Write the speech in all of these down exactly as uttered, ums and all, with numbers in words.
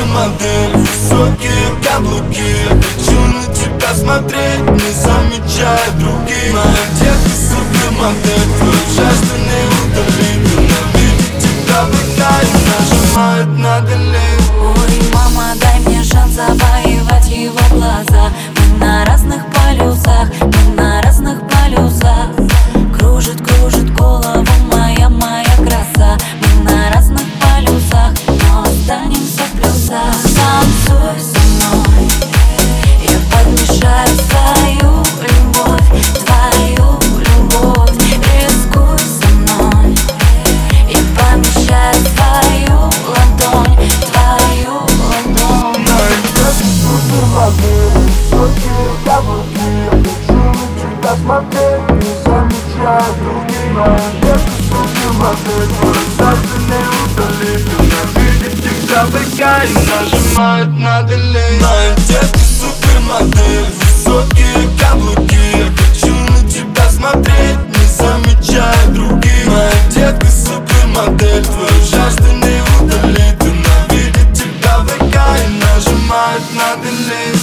супермодель, высокие каблуки. Хочу на тебя смотреть, не замечая других. Моя детка супермодель, твою жажду не удалит. Ненавидит тебя в экране, нажимает на delete. Ой, мама, дай мне шанс завоевать его глаза. Мы на разных полюсах, мы на разных полюсах. Кружит, кружит голову моя, моя краса. Мы на разных полюсах, но останемся в плюсах. Танцуй со мной, я подмешаю свою любовь, твою любовь. Рискуй со мной, я помещаю свою ладонь, твою ладонь. Моя детка супермодель, высокие каблуки. Хочу на тебя смотреть, не замечая других. Моя детка супермодель, твою жажду не удалит. Ненавидит тебя в экране, нажимает на delete. Моя детка супермодель, высокие каблуки. Я хочу на тебя смотреть, не замечая других. Моя детка супермодель, твою жажду не удалит. Ненавидит тебя в экране, нажимает на delete.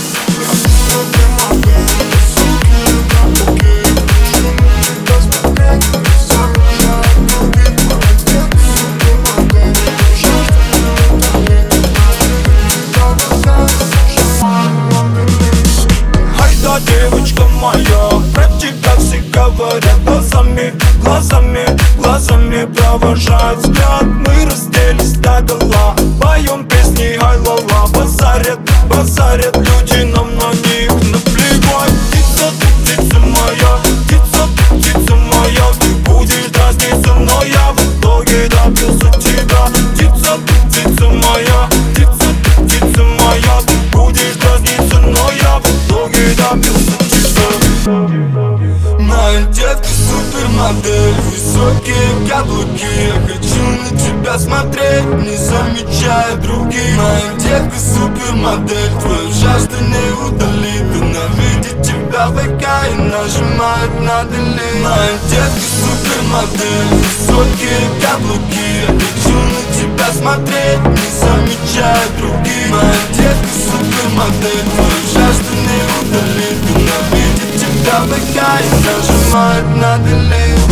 Девочка моя, про тебя все говорят глазами, глазами, глазами провожают взгляд. Мы разделись догола, поем песни ай-ла-ла. Базарят, базарят люди нам на них наплевать. Птица, ты птица моя, птица, ты птица моя. Ты будешь дразниться, но я в итоге добился тебя. Птица, ты птица моя, птица, ты птица моя. Ты будешь дразниться, но я в итоге добился. Моя детка супермодель, высокие каблуки. Я хочу на тебя смотреть, не замечая других. Моя детка супермодель, твою жажду не удалит. Ненавидит тебя в экране, нажимает на delete. Моя детка супермодель, высокие каблуки. Я хочу на тебя смотреть, не замечая других. Моя детка супермодель, твою жажду не удалит. Ненавидит тебя в экране, нажимает на delete.